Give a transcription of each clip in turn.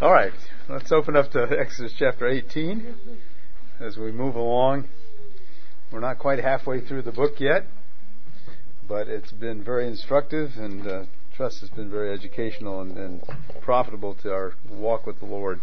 All right, let's open up to Exodus chapter 18 as we move along. We're not quite halfway through the book yet, but it's been very instructive and trust it's been very educational and profitable to our walk with the Lord.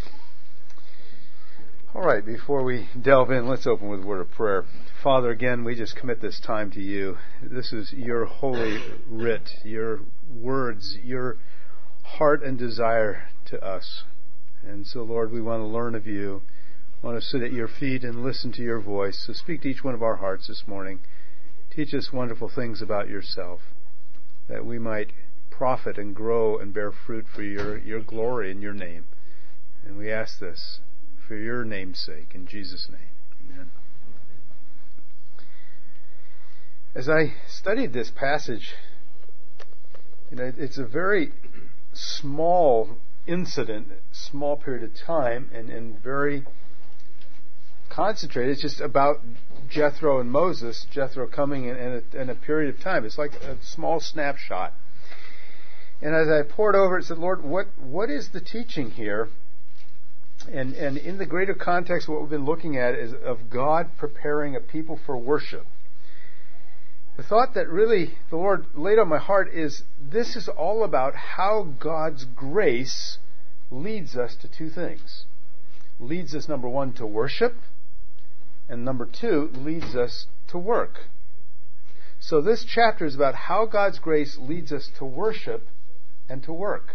All right, before we delve in, let's open with a word of prayer. Father, again, we just commit this time to you. This is your holy writ, your words, your heart and desire to us. And so, Lord, we want to learn of you, want to sit at your feet and listen to your voice. So speak to each one of our hearts this morning. Teach us wonderful things about yourself, that we might profit and grow and bear fruit for your glory and your name. And we ask this for your name's sake, in Jesus' name. Amen. As I studied this passage, it's a very small incident, small period of time, and very concentrated. It's just about Jethro and Moses, Jethro coming in a period of time. It's like a small snapshot. And as I poured over it, I said, Lord, what is the teaching here? And in the greater context, what we've been looking at is of God preparing a people for worship. The thought that really the Lord laid on my heart is this is all about how God's grace leads us to two things. Leads us, number one, to worship, and number two, leads us to work. So this chapter is about how God's grace leads us to worship and to work.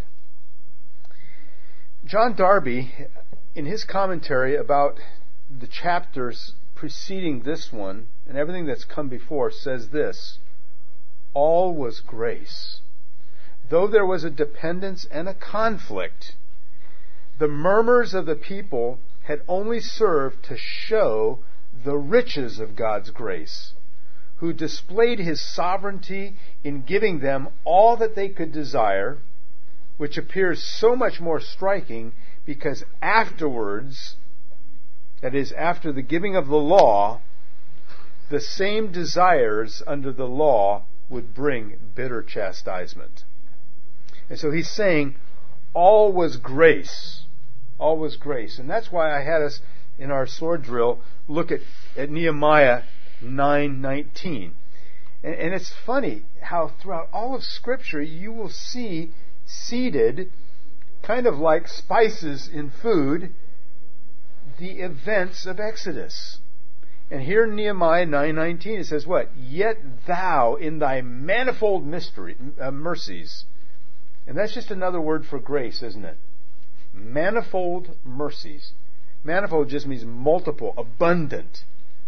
John Darby, in his commentary about the chapters preceding this one and everything that's come before, says this: all was grace. Though there was a dependence and a conflict, the murmurs of the people had only served to show the riches of God's grace, who displayed His sovereignty in giving them all that they could desire, which appears so much more striking because afterwards, that is, after the giving of the law, the same desires under the law would bring bitter chastisement. And so he's saying, all was grace. All was grace. And that's why I had us, in our sword drill, look at Nehemiah 9:19. And it's funny how throughout all of Scripture you will see seeded, kind of like spices in food, the events of Exodus. And here in Nehemiah 9:19 it says what? Yet thou in thy manifold mercies. And that's just another word for grace, isn't it? Manifold mercies. Manifold just means multiple, abundant.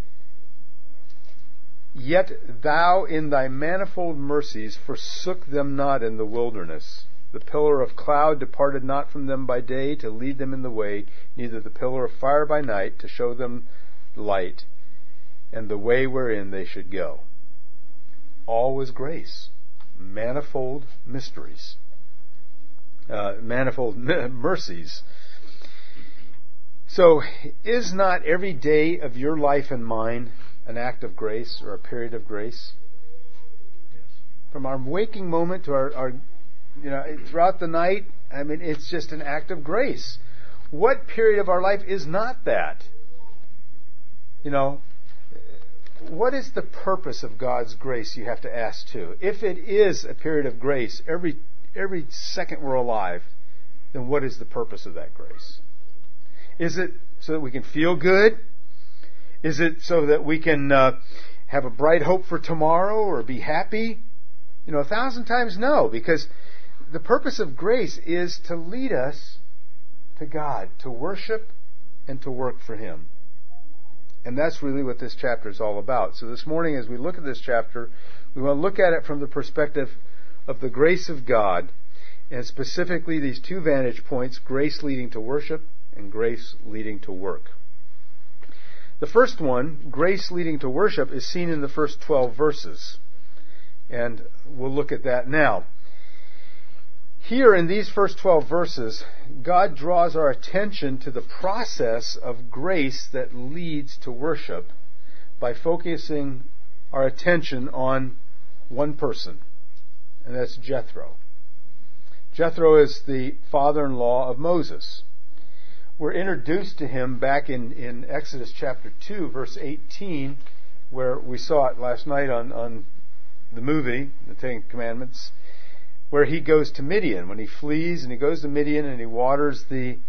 Yet thou in thy manifold mercies forsook them not in the wilderness. The pillar of cloud departed not from them by day to lead them in the way, neither the pillar of fire by night to show them light, and the way wherein they should go. All was grace. Manifold mysteries. Manifold mercies. So, is not every day of your life and mine an act of grace or a period of grace? Yes. From our waking moment to our throughout the night, it's just an act of grace. What period of our life is not that? What is the purpose of God's grace, you have to ask too. If it is a period of grace, every second we're alive, then what is the purpose of that grace? Is it so that we can feel good? Is it so that we can have a bright hope for tomorrow or be happy? 1,000 times no, because the purpose of grace is to lead us to God, to worship and to work for Him. And that's really what this chapter is all about. So this morning, as we look at this chapter, we want to look at it from the perspective of the grace of God, and specifically these two vantage points, grace leading to worship and grace leading to work. The first one, grace leading to worship, is seen in the first 12 verses. And we'll look at that now. Here in these first 12 verses, God draws our attention to the process of grace that leads to worship by focusing our attention on one person, and that's Jethro. Jethro is the father-in-law of Moses. We're introduced to him back in Exodus chapter 2, verse 18, where we saw it last night on the movie, the Ten Commandments, where he goes to Midian. When he flees and he goes to Midian and he waters the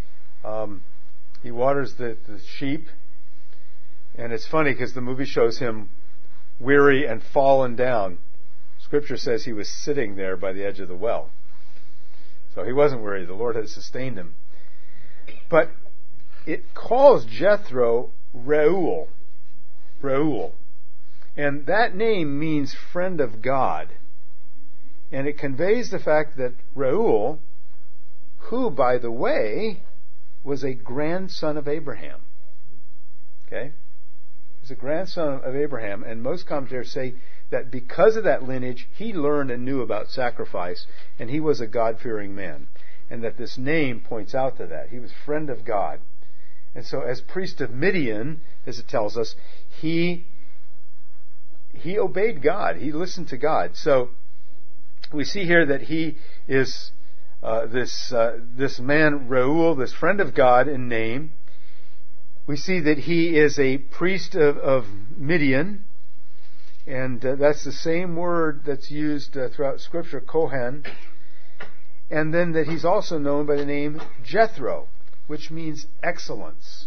sheep. And it's funny because the movie shows him weary and fallen down. Scripture says he was sitting there by the edge of the well. So he wasn't weary. The Lord had sustained him. But it calls Jethro Reuel. Reuel. And that name means friend of God. And it conveys the fact that Reuel, who, by the way, was a grandson of Abraham. Okay? He's a grandson of Abraham, and most commentators say that because of that lineage, he learned and knew about sacrifice, and he was a God-fearing man. And that this name points out to that. He was friend of God. And so as priest of Midian, as it tells us, he obeyed God. He listened to God. So we see here that he is this man Reuel, this friend of God in name. We see that he is a priest of Midian, and that's the same word that's used throughout Scripture, Kohen. And then that he's also known by the name Jethro, which means excellence.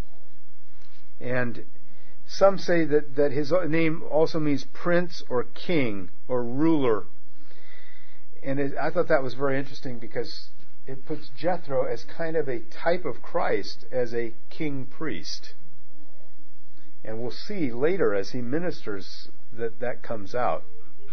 And some say that his name also means prince or king or ruler. And I thought that was very interesting because it puts Jethro as kind of a type of Christ, as a king priest. And we'll see later as he ministers that comes out.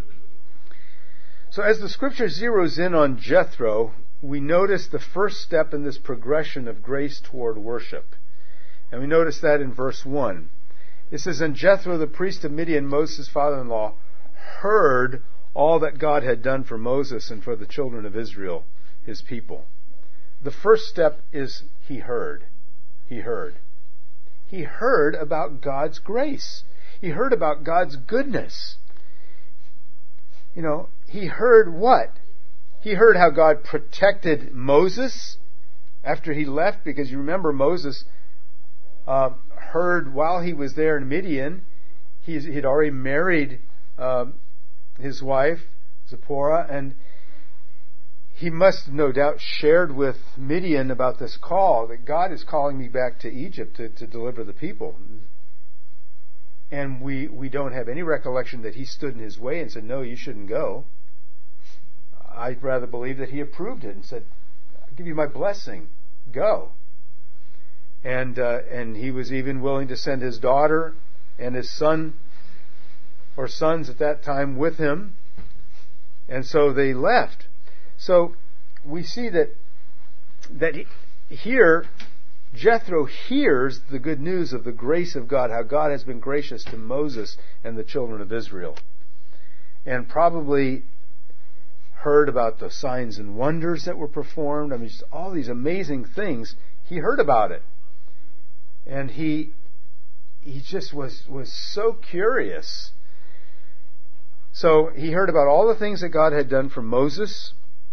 So as the Scripture zeroes in on Jethro, we notice the first step in this progression of grace toward worship. And we notice that in verse 1. It says, "And Jethro, the priest of Midian, Moses' father-in-law, heard all that God had done for Moses and for the children of Israel, his people." The first step is he heard. He heard. He heard about God's grace. He heard about God's goodness. You know, he heard what? He heard how God protected Moses after he left, because you remember Moses heard while he was there in Midian, he'd already married his wife, Zipporah, and he must no doubt shared with Midian about this call, that God is calling me back to Egypt to deliver the people. And we don't have any recollection that he stood in his way and said, "No, you shouldn't go." I'd rather believe that he approved it and said, "I'll give you my blessing. Go." And he was even willing to send his daughter and his son or sons at that time with him. And so they left. So we see that here Jethro hears the good news of the grace of God, how God has been gracious to Moses and the children of Israel. And probably heard about the signs and wonders that were performed. I mean, just all these amazing things. He heard about it. And he just was so curious. So he heard about all the things that God had done for Moses.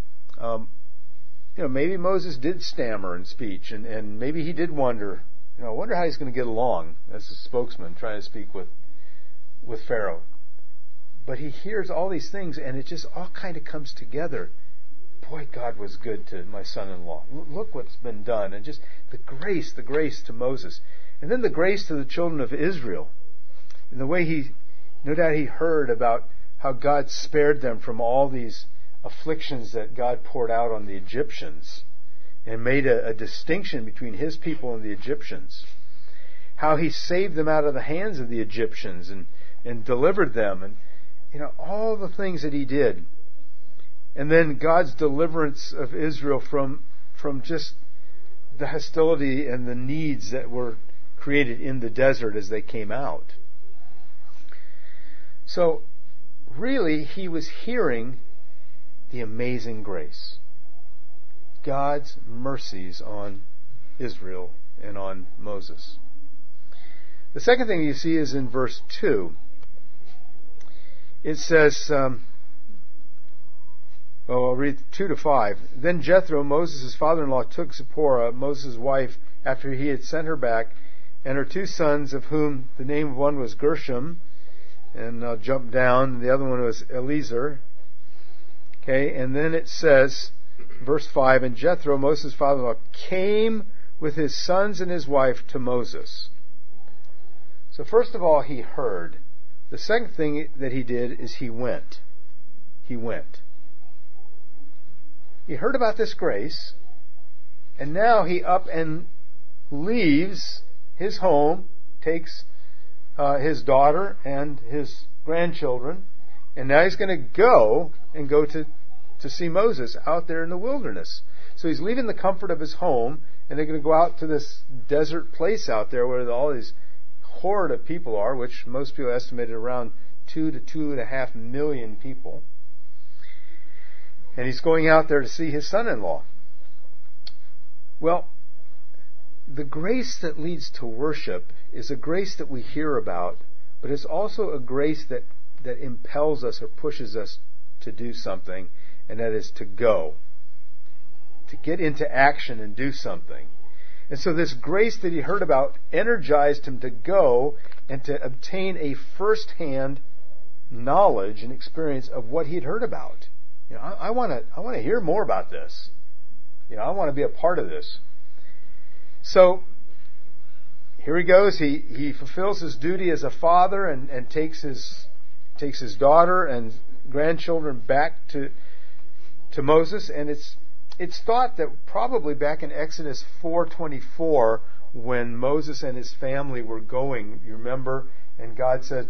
Maybe Moses did stammer in speech, and maybe he did wonder, I wonder how he's going to get along as a spokesman trying to speak with Pharaoh. But he hears all these things, and it just all kind of comes together. Boy, God was good to my son-in-law. Look what's been done. And just the grace to Moses. And then the grace to the children of Israel. And the way no doubt he heard about how God spared them from all these afflictions that God poured out on the Egyptians, and made a distinction between his people and the Egyptians. How he saved them out of the hands of the Egyptians and delivered them, and all the things that he did. And then God's deliverance of Israel from just the hostility and the needs that were created in the desert as they came out. So really he was hearing the amazing grace, God's mercies on Israel and on Moses. The second thing you see is in verse 2. It says, Well, I'll read 2 to 5. Then Jethro, Moses' father-in-law, took Zipporah, Moses' wife, after he had sent her back, and her 2 sons, of whom the name of one was Gershom, and I'll jump down, the other one was Eliezer. Okay, and then it says, verse 5, and Jethro, Moses' father-in-law, came with his sons and his wife to Moses. So first of all, he heard. The second thing that he did is he went. He went. He heard about this grace, and now he up and leaves his home, takes his daughter and his grandchildren, and now he's going to go to see Moses out there in the wilderness. So he's leaving the comfort of his home, and they're going to go out to this desert place out there where all these horde of people are, which most people estimated around 2 to 2.5 million people. And he's going out there to see his son-in-law. Well, the grace that leads to worship is a grace that we hear about, but it's also a grace that impels us or pushes us to do something, and that is to go. To get into action and do something. And so this grace that he heard about energized him to go and to obtain a first-hand knowledge and experience of what he'd heard about. I want to hear more about this. I want to be a part of this. So here he goes. He fulfills his duty as a father and takes his daughter and grandchildren back to Moses. And it's thought that probably back in Exodus 4:24, when Moses and his family were going, you remember, and God said,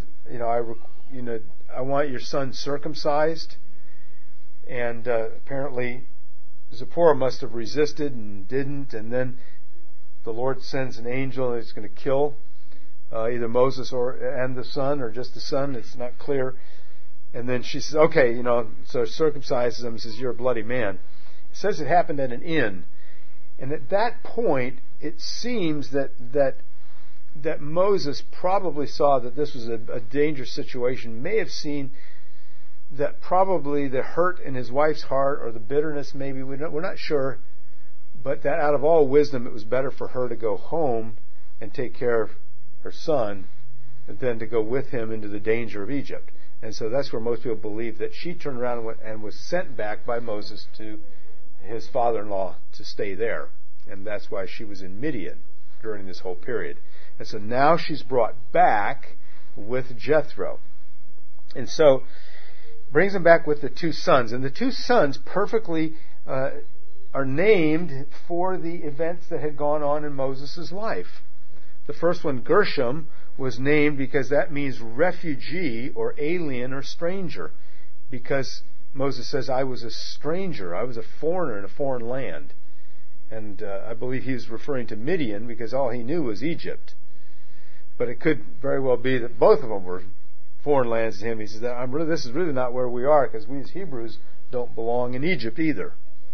I want your son circumcised. And apparently Zipporah must have resisted and didn't, and then the Lord sends an angel and it's going to kill either Moses and the son, or just the son. It's not clear. And then she says, okay, so circumcises him and says, you're a bloody man. It says it happened at an inn. And at that point, it seems that Moses probably saw that this was a dangerous situation, may have seen that probably the hurt in his wife's heart, or the bitterness maybe, we're not sure, but that out of all wisdom it was better for her to go home and take care of her son than to go with him into the danger of Egypt. And so that's where most people believe that she turned around and was sent back by Moses to his father-in-law to stay there. And that's why she was in Midian during this whole period. And so now she's brought back with Jethro. And so brings him back with the 2 sons. And the 2 sons perfectly are named for the events that had gone on in Moses' life. The first one, Gershom, was named because that means refugee or alien or stranger. Because Moses says, I was a stranger, I was a foreigner in a foreign land. And I believe he was referring to Midian because all he knew was Egypt. But it could very well be that both of them were foreign lands to him. He says, this is really not where we are, because we as Hebrews don't belong in Egypt either.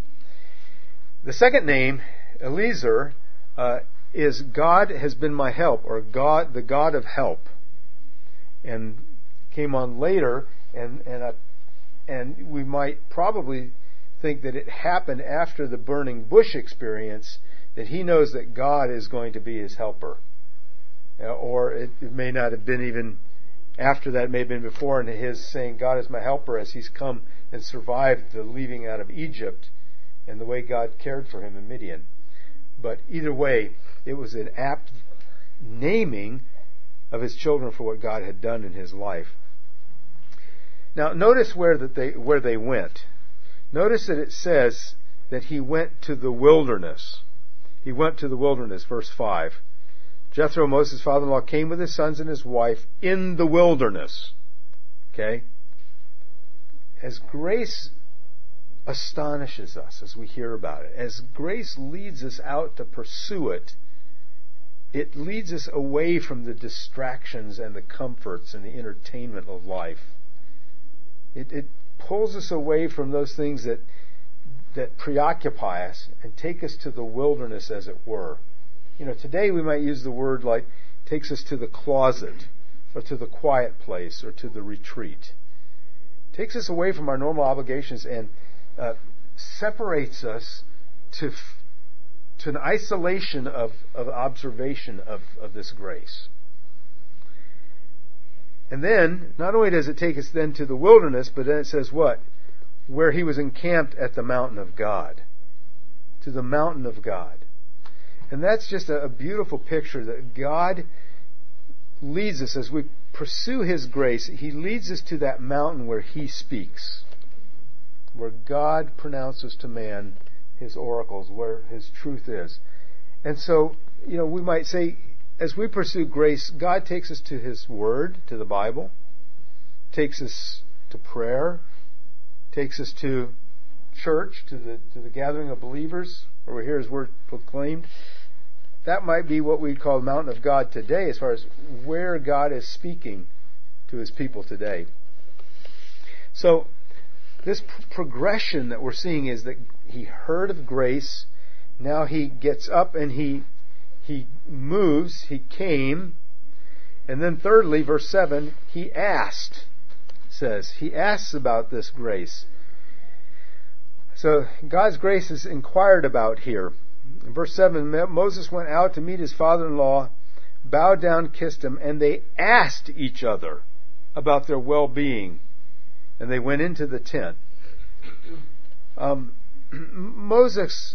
The second name, Eliezer, is God has been my help, or God, the God of help. And came on later, and we might probably think that it happened after the burning bush experience, that he knows that God is going to be his helper. Or it may not have been even after that, it may have been before, and his saying, God is my helper, as he's come and survived the leaving out of Egypt and the way God cared for him in Midian. But either way, it was an apt naming of his children for what God had done in his life. Now, notice where they went. Notice that it says that he went to the wilderness. He went to the wilderness, verse 5. Jethro, Moses' father-in-law, came with his sons and his wife in the wilderness. Okay? As grace astonishes us as we hear about it, as grace leads us out to pursue it, it leads us away from the distractions and the comforts and the entertainment of life. It pulls us away from those things that preoccupy us and take us to the wilderness, as it were. Today we might use the word like takes us to the closet, or to the quiet place, or to the retreat. Takes us away from our normal obligations and separates us to an isolation of observation of this grace. And then, not only does it take us then to the wilderness, but then it says what? Where he was encamped at the mountain of God. To the mountain of God. And that's just a beautiful picture that God leads us as we pursue his grace. He leads us to that mountain where he speaks. Where God pronounces to man his oracles, where his truth is. And so, we might say, as we pursue grace, God takes us to his word, to the Bible, takes us to prayer, takes us to church, to the gathering of believers, where we hear his word proclaimed. That might be what we'd call the mountain of God today, as far as where God is speaking to his people today. So, this progression that we're seeing is that he heard of grace, now he gets up and he moves, he came, and then thirdly, verse 7, he asked, says. He asks about this grace. So God's grace is inquired about here. In verse 7, Moses went out to meet his father-in-law, bowed down, kissed him, and they asked each other about their well-being. And they went into the tent. Moses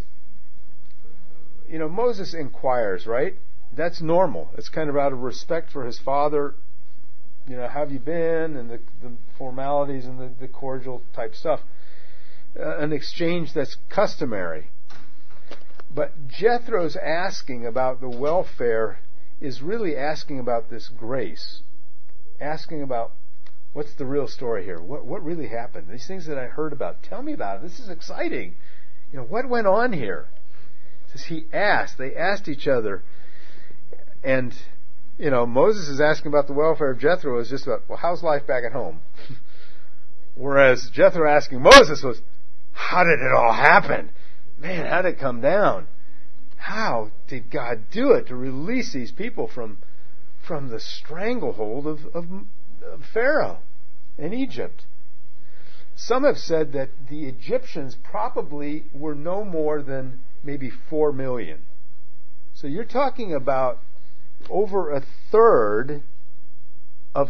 inquires, right? That's normal. It's kind of out of respect for his father. How have you been? And the formalities and the cordial type stuff. An exchange that's customary. But Jethro's asking about the welfare is really asking about this grace. Asking about, what's the real story here? What really happened? These things that I heard about. Tell me about it. This is exciting. What went on here? It says they asked each other. And, Moses is asking about the welfare of Jethro is just about, well, how's life back at home? Whereas Jethro asking Moses was, how did it all happen? Man, how did it come down? How did God do it to release these people from the stranglehold of Pharaoh in Egypt? Some have said that the Egyptians probably were no more than maybe 4 million. So you're talking about over a third of,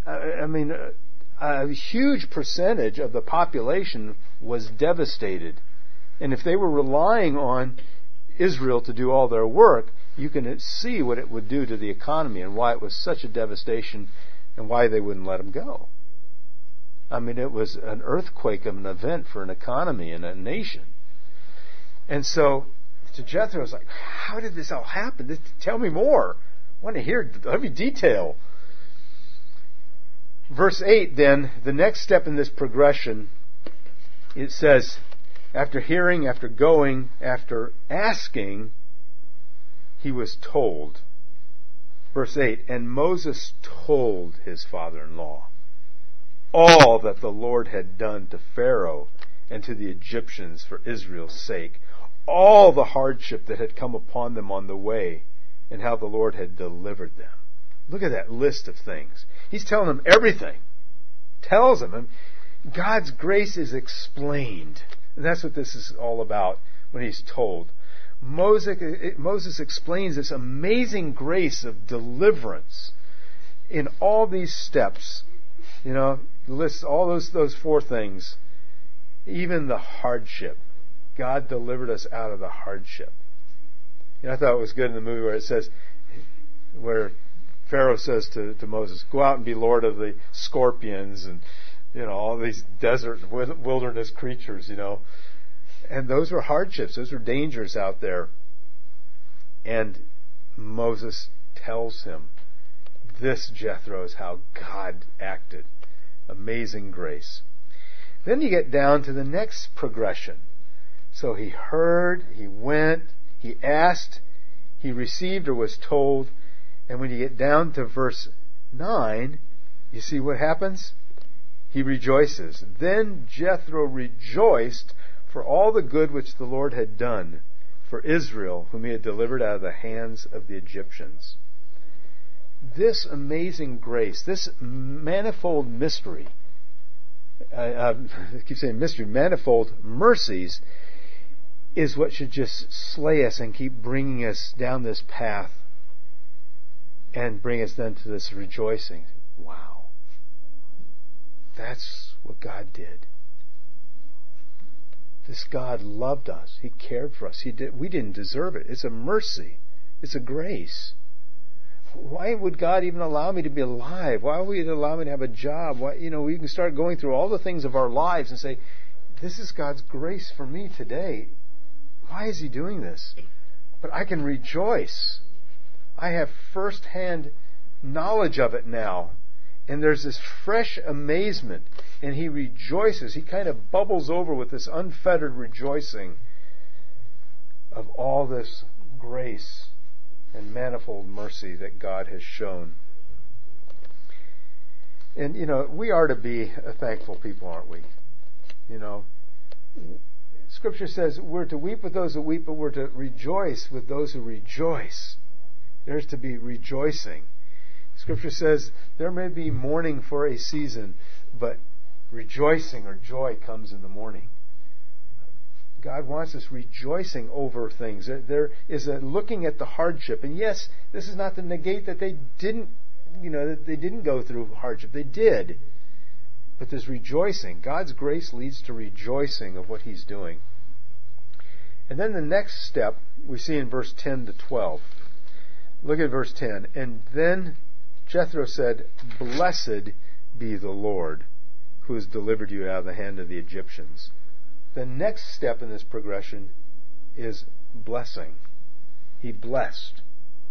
a huge percentage of the population was devastated. And if they were relying on Israel to do all their work, you can see what it would do to the economy and why it was such a devastation and why they wouldn't let them go. It was an earthquake of an event for an economy and a nation. And so, to Jethro, it's like, how did this all happen? Tell me more. I want to hear every detail. Verse 8, then, the next step in this progression, it says, after hearing, after going, after asking, he was told. Verse 8, and Moses told his father-in-law all that the Lord had done to Pharaoh and to the Egyptians for Israel's sake, all the hardship that had come upon them on the way, and how the Lord had delivered them. Look at that list of things. He's telling them everything. Tells them. God's grace is explained. And that's what this is all about when he's told. Moses explains this amazing grace of deliverance in all these steps. Lists all those 4 things. Even the hardship. God delivered us out of the hardship. I thought it was good in the movie where it says, where Pharaoh says to Moses, go out and be lord of the scorpions and, all these desert wilderness creatures, And those were hardships. Those were dangers out there. And Moses tells him, this, Jethro, is how God acted. Amazing grace. Then you get down to the next progression. So he heard, he went, he asked, he received or was told. And when you get down to verse 9, you see what happens? He rejoices. Then Jethro rejoiced for all the good which the Lord had done for Israel, whom he had delivered out of the hands of the Egyptians. This amazing grace, this manifold mystery, I keep saying mystery, manifold mercies is what should just slay us and keep bringing us down this path and bring us then to this rejoicing. Wow. That's what God did. This God loved us. He cared for us. We didn't deserve it. It's a mercy. It's a grace. Why would God even allow me to be alive? Why would He allow me to have a job? Why, we can start going through all the things of our lives and say, this is God's grace for me today. Why is He doing this? But I can rejoice. I have first-hand knowledge of it now. And there's this fresh amazement. And He rejoices. He kind of bubbles over with this unfettered rejoicing of all this grace and manifold mercy that God has shown. And, we are to be a thankful people, aren't we? Scripture says we're to weep with those who weep, but we're to rejoice with those who rejoice. There's to be rejoicing. Scripture says there may be mourning for a season, but rejoicing or joy comes in the morning. God wants us rejoicing over things. There is a looking at the hardship. And yes, this is not to negate that they didn't go through hardship. They did. But there's rejoicing. God's grace leads to rejoicing of what He's doing. And then the next step we see in verse 10 to 12. Look at verse 10. And then Jethro said, "Blessed be the Lord, who has delivered you out of the hand of the Egyptians." The next step in this progression is blessing. He blessed.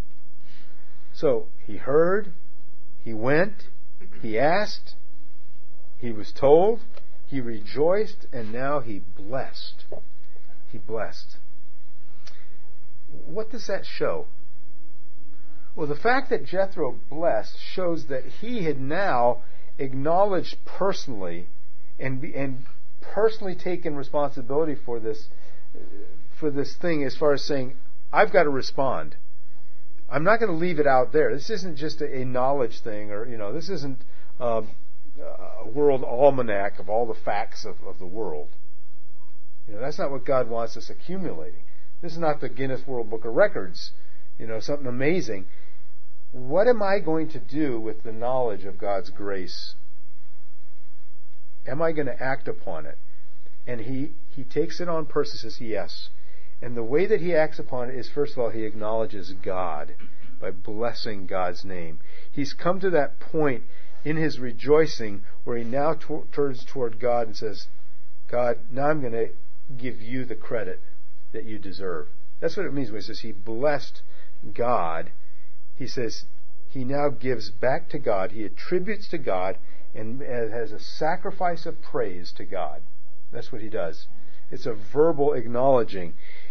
So he heard, he went, he asked, he was told, he rejoiced, and now he blessed. He blessed. What does that show? Well, the fact that Jethro blessed shows that he had now acknowledged personally and personally taken responsibility for this thing, as far as saying, I've got to respond. I'm not going to leave it out there. This isn't just a knowledge thing, or this isn't a world almanac of all the facts of the world. That's not what God wants us accumulating. This is not the Guinness World Book of Records, something amazing. What am I going to do with the knowledge of God's grace? Am I going to act upon it? And he takes it on purpose, says yes. And the way that he acts upon it is, first of all, he acknowledges God by blessing God's name. He's come to that point in his rejoicing where he now turns toward God and says, God, now I'm going to give you the credit that you deserve. That's what it means when he says he blessed God. He says he now gives back to God. He attributes to God and has a sacrifice of praise to God. That's what he does. It's a verbal acknowledging.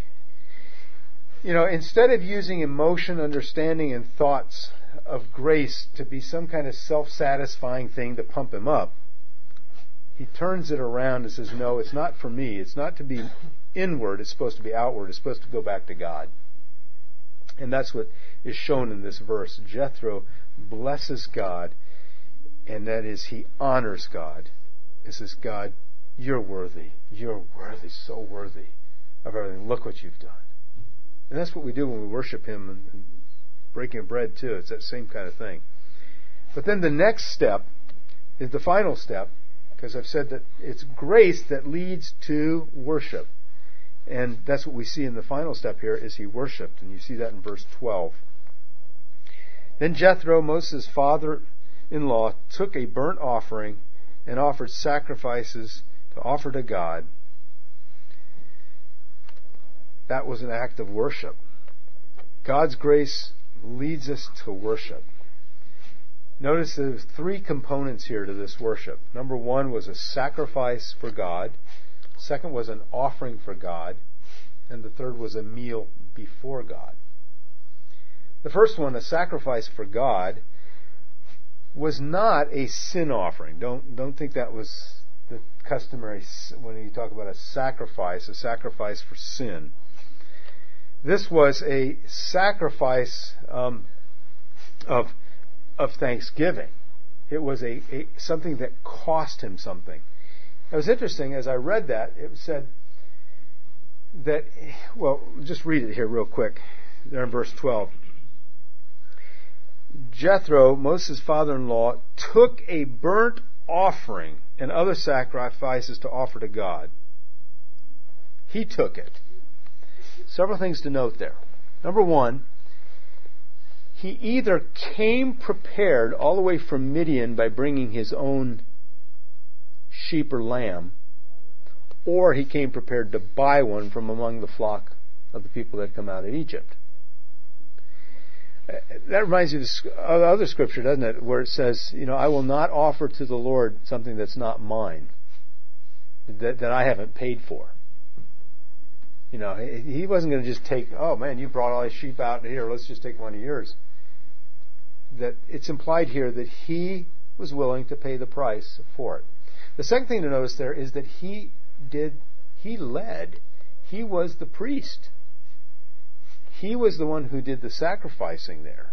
Instead of using emotion, understanding, and thoughts of grace to be some kind of self-satisfying thing to pump him up, he turns it around and says, no, it's not for me. It's not to be inward. It's supposed to be outward. It's supposed to go back to God. And that's what is shown in this verse. Jethro blesses God, and that is, he honors God. He says, God, you're worthy. You're worthy, so worthy of everything. Look what you've done. And that's what we do when we worship Him and breaking bread too. It's that same kind of thing. But then the next step is the final step, because I've said that it's grace that leads to worship. And that's what we see in the final step here, is he worshiped. And you see that in verse 12. Then Jethro, Moses' father-in-law, took a burnt offering and offered sacrifices to offer to God. That was an act of worship. God's grace leads us to worship. Notice there's three components here to this worship. Number one was a sacrifice for God. Second was an offering for God. And the third was a meal before God. The first one, a sacrifice for God, was not a sin offering. Don't think that was the customary, when you talk about a sacrifice for sin. This was a sacrifice of thanksgiving. It was something that cost him something. It was interesting, as I read that, it said that, well, just read it here real quick. There in verse 12. Jethro, Moses' father-in-law, took a burnt offering and other sacrifices to offer to God. He took it. Several things to note there. Number one, he either came prepared all the way from Midian by bringing his own sheep or lamb, or he came prepared to buy one from among the flock of the people that had come out of Egypt. That reminds you of other scripture, doesn't it, where it says, I will not offer to the Lord something that's not mine, that I haven't paid for. He wasn't going to just take, oh man, you brought all these sheep out here, let's just take one of yours. That it's implied here that he was willing to pay the price for it. The second thing to notice there is that he led. He was the priest. He was the one who did the sacrificing there.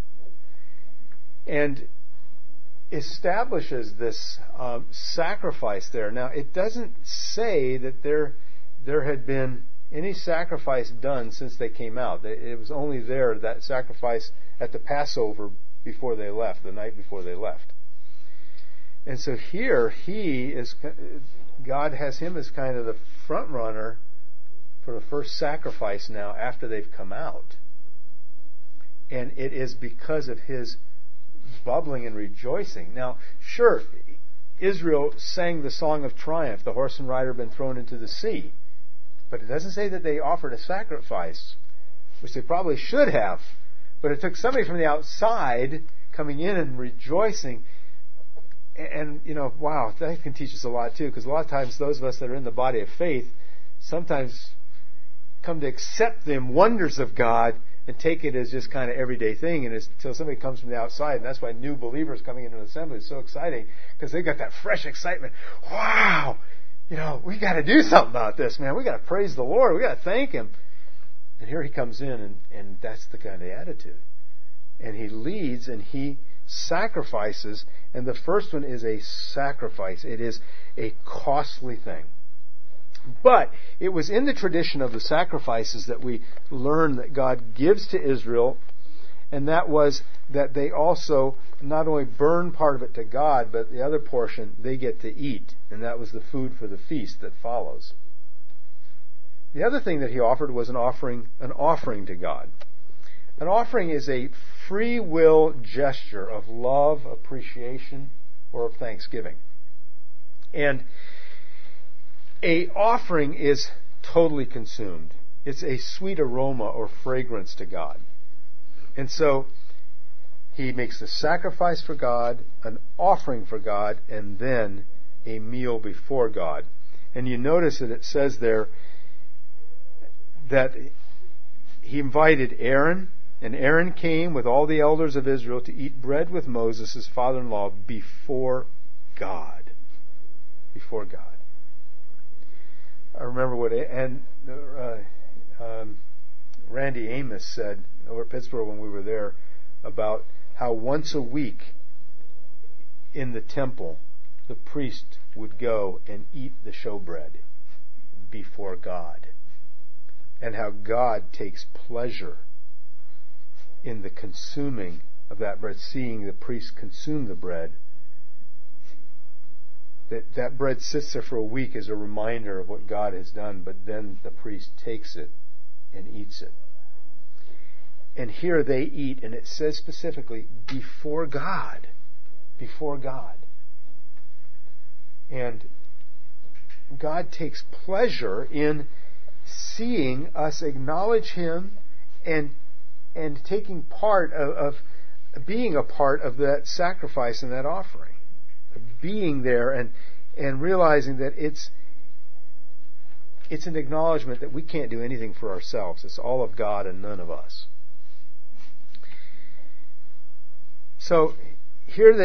And establishes this sacrifice there. Now, it doesn't say that there had been any sacrifice done since they came out. It was only there, that sacrifice at the Passover before they left, the night before they left. And so here, God has him as kind of the front runner for the first sacrifice now after they've come out. And it is because of his bubbling and rejoicing. Now, sure, Israel sang the song of triumph, the horse and rider had been thrown into the sea. But it doesn't say that they offered a sacrifice, which they probably should have. But it took somebody from the outside coming in and rejoicing. And, wow, that can teach us a lot too, because a lot of times those of us that are in the body of faith sometimes come to accept the wonders of God and take it as just kind of everyday thing, and until somebody comes from the outside. And that's why new believers coming into an assembly is so exciting, because they've got that fresh excitement. Wow! We got to do something about this, man. We got to praise the Lord. We got to thank Him. And here he comes in, and that's the kind of attitude. And he leads, and he sacrifices. And the first one is a sacrifice. It is a costly thing. But it was in the tradition of the sacrifices that we learn that God gives to Israel, and that was that they also not only burn part of it to God, but the other portion they get to eat, and that was the food for the feast that follows. The other thing that he offered was an offering to God. An offering is a free will gesture of love, appreciation, or of thanksgiving. And a offering is totally consumed. It's a sweet aroma or fragrance to God. And so he makes a sacrifice for God, an offering for God, and then a meal before God. And you notice that it says there that he invited Aaron, and Aaron came with all the elders of Israel to eat bread with Moses, his father-in-law, before God. Before God. I remember what Randy Amos said over at Pittsburgh when we were there about how once a week in the temple the priest would go and eat the showbread before God, and how God takes pleasure in the consuming of that bread, seeing the priest consume the bread. That bread sits there for a week as a reminder of what God has done, but then the priest takes it and eats it. And here they eat, and it says specifically, before God. Before God. And God takes pleasure in seeing us acknowledge Him and taking part of being a part of that sacrifice and that offering. Being there and realizing that it's an acknowledgement that we can't do anything for ourselves. It's all of God and none of us. So here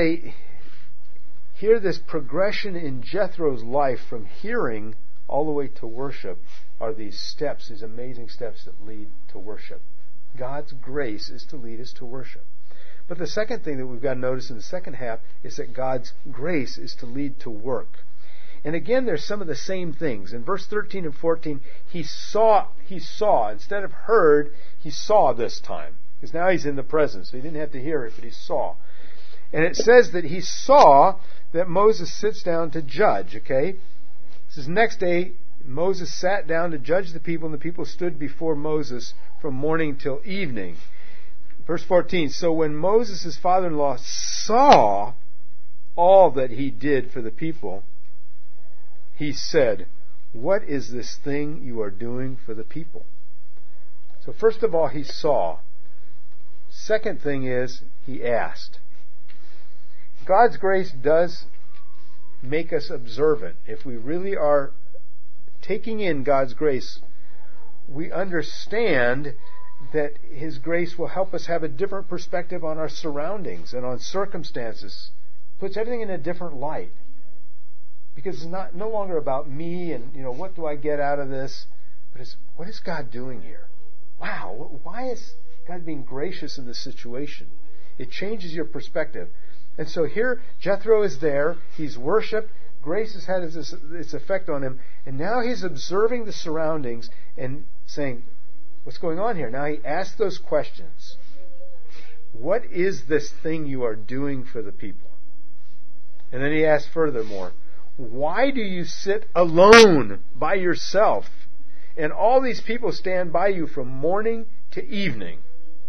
this progression in Jethro's life from hearing all the way to worship are these steps, these amazing steps that lead to worship. God's grace is to lead us to worship. But the second thing that we've got to notice in the second half is that God's grace is to lead to work. And again, there's some of the same things. In verse 13 and 14, he saw, instead of heard, he saw this time. Because now he's in the presence. So he didn't have to hear it, but he saw. And it says that he saw that Moses sits down to judge, okay? It says, next day, Moses sat down to judge the people, and the people stood before Moses from morning till evening. Verse 14, so when Moses' father-in-law saw all that he did for the people, he said, what is this thing you are doing for the people? So first of all, he saw. Second thing is, he asked. God's grace does make us observant. If we really are taking in God's grace, we understand that His grace will help us have a different perspective on our surroundings and on circumstances. Puts everything in a different light. Because it's no longer about me and, what do I get out of this? But it's, what is God doing here? Wow, why is God being gracious in this situation? It changes your perspective. And so here, Jethro is there. He's worshipped. Grace has had its effect on him. And now he's observing the surroundings and saying, what's going on here? Now he asks those questions. What is this thing you are doing for the people? And then he asks furthermore, why do you sit alone by yourself? And all these people stand by you from morning to evening.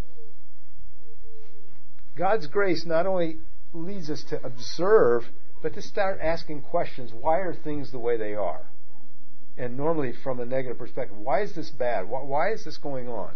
God's grace not only leads us to observe, but to start asking questions. Why are things the way they are? And normally from a negative perspective. Why is this bad? Why is this going on?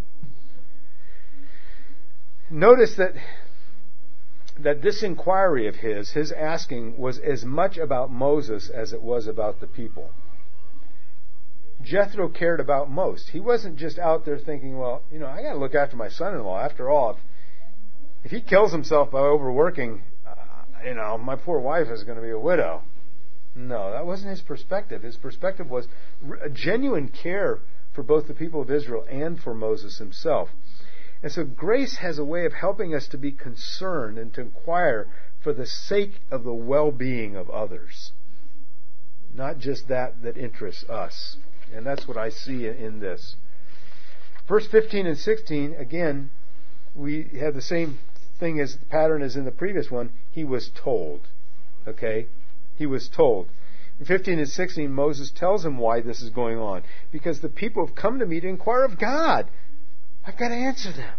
Notice that this inquiry of his asking, was as much about Moses as it was about the people. Jethro cared about most. He wasn't just out there thinking, well, I got to look after my son-in-law. After all, if he kills himself by overworking, my poor wife is going to be a widow. No, that wasn't his perspective. His perspective was a genuine care for both the people of Israel and for Moses himself. And so grace has a way of helping us to be concerned and to inquire for the sake of the well-being of others. Not just that interests us. And that's what I see in this. Verse 15 and 16, again, we have the same thing as the pattern as in the previous one. He was told. Okay? He was told. In 15 and 16, Moses tells him why this is going on. Because the people have come to me to inquire of God. I've got to answer them.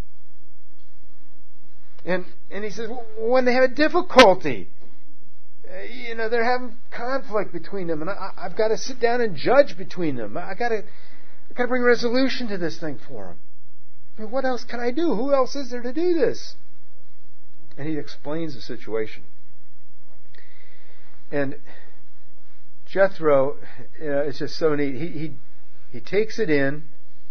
And he says, when they have a difficulty, they're having conflict between them, and I've got to sit down and judge between them. I've got to bring resolution to this thing for them. I mean, what else can I do? Who else is there to do this? And he explains the situation. And Jethro, it's just so neat. He takes it in.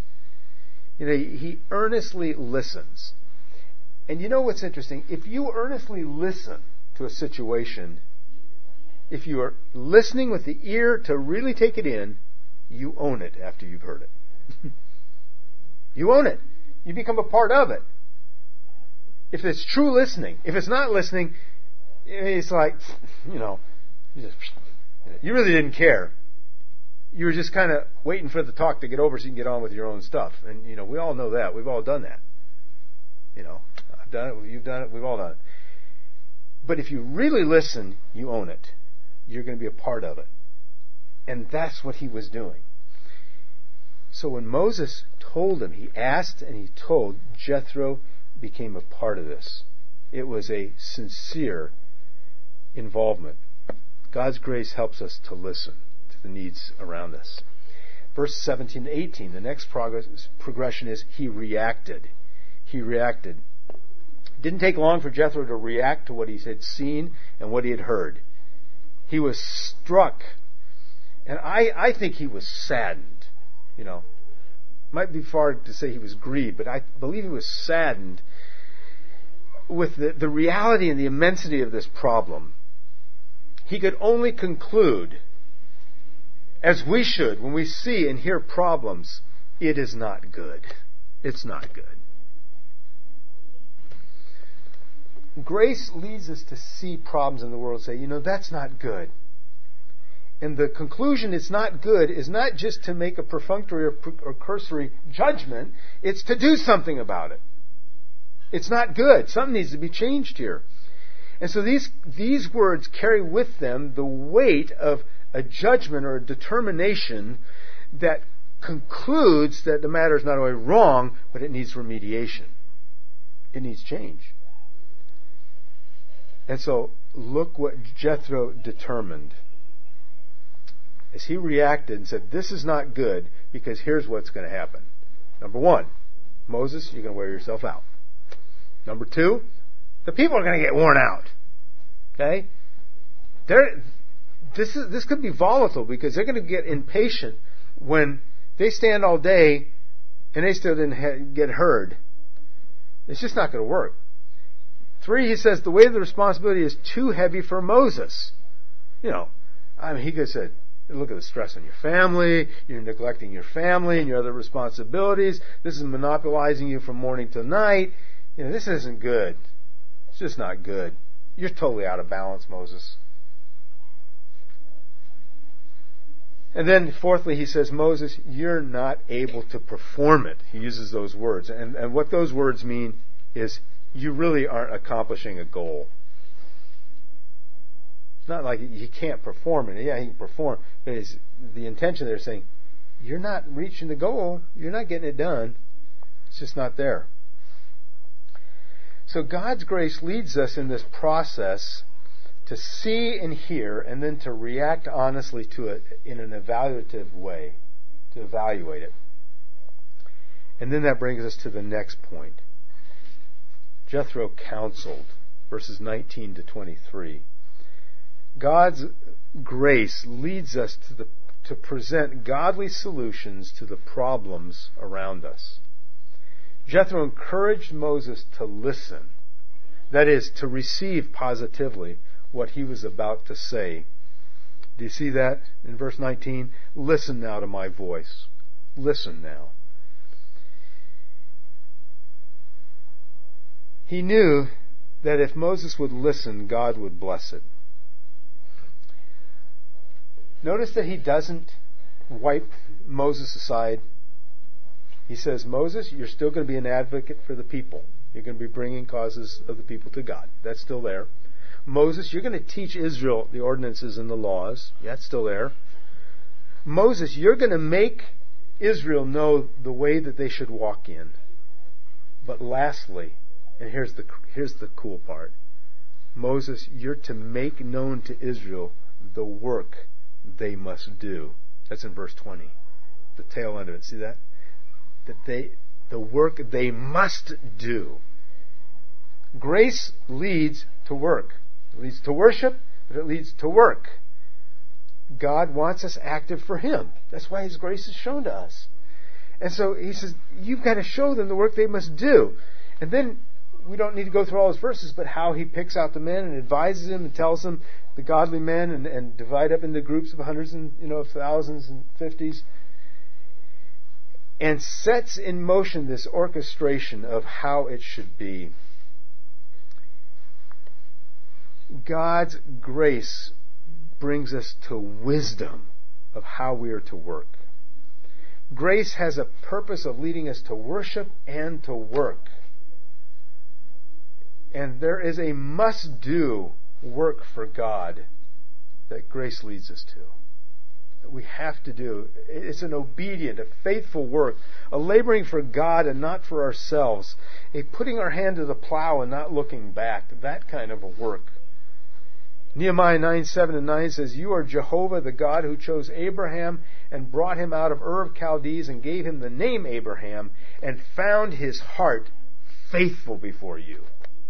He earnestly listens. And you know what's interesting? If you earnestly listen to a situation, if you are listening with the ear to really take it in, you own it after you've heard it. You own it. You become a part of it. If it's true listening. If it's not listening, it's like, you really didn't care. You were just kind of waiting for the talk to get over so you can get on with your own stuff. And, we all know that. We've all done that. I've done it. You've done it. We've all done it. But if you really listen, you own it. You're going to be a part of it. And that's what he was doing. So when Moses told him, he asked and he told, Jethro became a part of this. It was a sincere involvement. God's grace helps us to listen to the needs around us. Verse 17 to 18, the next progression is he reacted. He reacted. It didn't take long for Jethro to react to what he had seen and what he had heard. He was struck. And I think he was saddened. Might be far to say he was grieved, but I believe he was saddened with the reality and the immensity of this problem. He could only conclude, as we should, when we see and hear problems, it is not good. It's not good. Grace leads us to see problems in the world and say, that's not good. And the conclusion it's not good is not just to make a perfunctory or cursory judgment, it's to do something about it. It's not good. Something needs to be changed here. And so these words carry with them the weight of a judgment or a determination that concludes that the matter is not only wrong, but it needs remediation. It needs change. And so look what Jethro determined. As he reacted and said, this is not good because here's what's going to happen. Number one, Moses, you're going to wear yourself out. Number two, the people are going to get worn out. Okay? This could be volatile because they're going to get impatient when they stand all day and they still didn't get heard. It's just not going to work. 3, he says, the weight of the responsibility is too heavy for Moses. He could have said, look at the stress on your family, you're neglecting your family and your other responsibilities, this is monopolizing you from morning to night. This isn't good. It's just not good. You're totally out of balance, Moses. And then, fourthly, he says, Moses, you're not able to perform it. He uses those words. And what those words mean is you really aren't accomplishing a goal. It's not like he can't perform it. Yeah, he can perform. But the intention there is saying, you're not reaching the goal. You're not getting it done. It's just not there. So God's grace leads us in this process to see and hear and then to react honestly to it in an evaluative way, to evaluate it. And then that brings us to the next point. Jethro counseled, verses 19 to 23. God's grace leads us to present godly solutions to the problems around us. Jethro encouraged Moses to listen. That is, to receive positively what he was about to say. Do you see that in verse 19? Listen now to my voice. Listen now. He knew that if Moses would listen, God would bless it. Notice that he doesn't wipe Moses aside. He says, Moses, you're still going to be an advocate for the people. You're going to be bringing causes of the people to God. That's still there. Moses, you're going to teach Israel the ordinances and the laws. Yeah, that's still there. Moses, you're going to make Israel know the way that they should walk in. But lastly, and here's the cool part. Moses, you're to make known to Israel the work they must do. That's in verse 20. The tail end of it. See that? The work they must do. Grace leads to work. It leads to worship, but it leads to work. God wants us active for Him. That's why His grace is shown to us. And so He says, you've got to show them the work they must do. And then we don't need to go through all His verses, but how He picks out the men and advises them and tells them the godly men and divide up into groups of hundreds and of thousands and fifties. And sets in motion this orchestration of how it should be. God's grace brings us to wisdom of how we are to work. Grace has a purpose of leading us to worship and to work. And there is a must-do work for God that grace leads us to. That we have to do. It's an obedient, a faithful work, a laboring for God and not for ourselves, a putting our hand to the plow and not looking back, that kind of a work. Nehemiah 9:7-9 says, You are Jehovah, the God who chose Abraham and brought him out of Ur of Chaldees and gave him the name Abraham and found his heart faithful before you.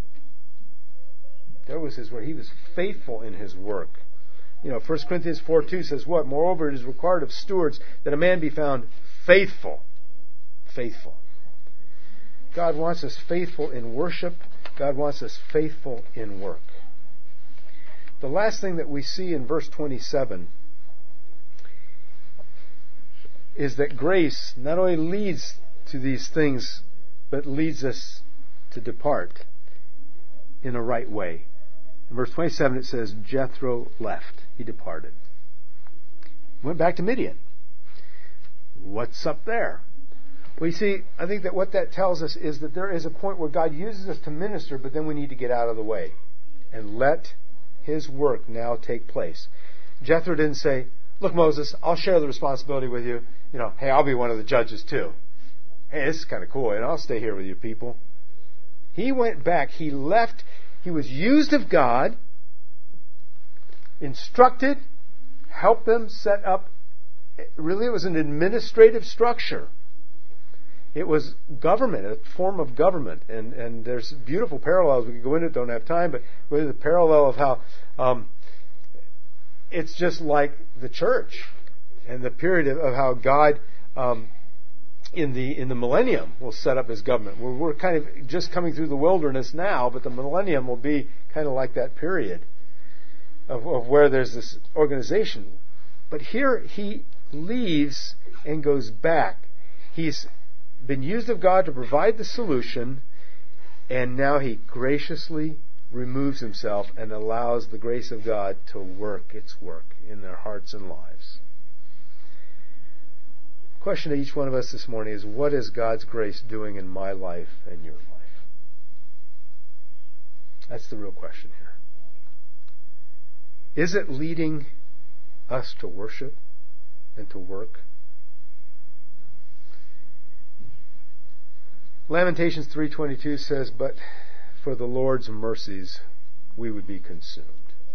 There was his word. He was faithful in his work. 1 Corinthians 4:2 says what? Moreover, it is required of stewards that a man be found faithful. Faithful. God wants us faithful in worship. God wants us faithful in work. The last thing that we see in verse 27 is that grace not only leads to these things, but leads us to depart in a right way. In verse 27 it says, Jethro left. He departed. went back to Midian. What's up there? Well, you see, I think that what that tells us is that there is a point where God uses us to minister, but then we need to get out of the way and let His work now take place. Jethro didn't say, look, Moses, I'll share the responsibility with you. Hey, I'll be one of the judges too. Hey, this is kind of cool, and I'll stay here with you people. He went back. He left. He was used of God, instructed, helped them set up. Really, it was an administrative structure. It was government, a form of government. And there's beautiful parallels. We could go into it, don't have time, but with the parallel of how it's just like the church and the period of how God in the millennium will set up His government. We're kind of just coming through the wilderness now, but the millennium will be kind of like that period of where there's this organization. But here He leaves and goes back. He's been used of God to provide the solution, and now He graciously removes Himself and allows the grace of God to work its work in their hearts and lives. The question to each one of us this morning is, what is God's grace doing in my life and your life? That's the real question here. Is it leading us to worship and to work? Lamentations 3:22 says, but for the Lord's mercies we would be consumed.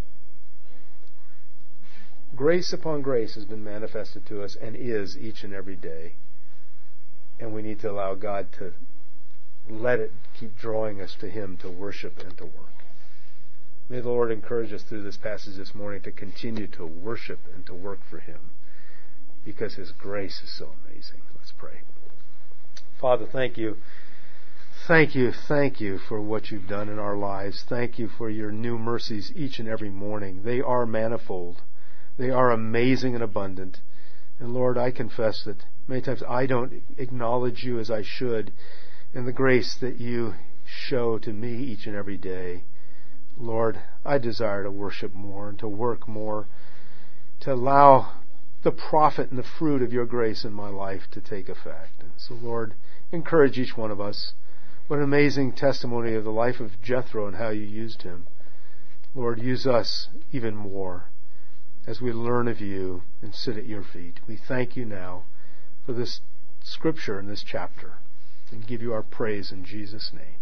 Grace upon grace has been manifested to us and is each and every day. And we need to allow God to let it keep drawing us to Him to worship and to work. May the Lord encourage us through this passage this morning to continue to worship and to work for Him, because His grace is so amazing. Let's pray. Father, thank you. Thank you for what You've done in our lives. Thank You for Your new mercies each and every morning. They are manifold. They are amazing and abundant. And Lord, I confess that many times I don't acknowledge You as I should in the grace that You show to me each and every day. Lord, I desire to worship more and to work more, to allow the profit and the fruit of Your grace in my life to take effect. And so, Lord, encourage each one of us. What an amazing testimony of the life of Jethro and how You used him. Lord, use us even more as we learn of You and sit at Your feet. We thank You now for this scripture and this chapter and give You our praise in Jesus' name.